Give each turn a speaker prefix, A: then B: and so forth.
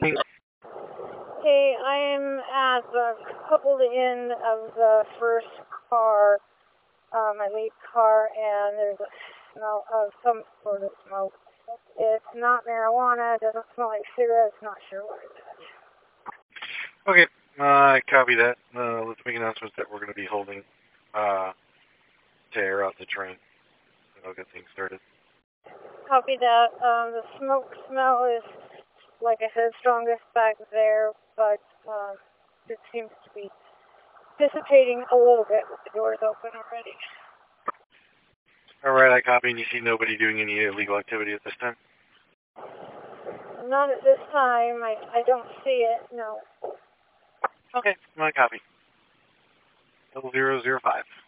A: Hey, I am at the coupled end of the first car, my lead car, and there's a smell of some sort of smoke. It's not marijuana, it doesn't smell like cigarettes, not sure what it is.
B: Okay, I copy that. Let's make announcements that we're going to be holding to air out the train. I'll get things started.
A: Copy that. The smoke smell is, like I said, strongest back there, but it seems to be dissipating a little bit with the doors open already.
B: All right, I copy, and you see nobody doing any illegal activity at this time?
A: Not at this time. I don't see it, no.
B: Okay, I copy. 0005.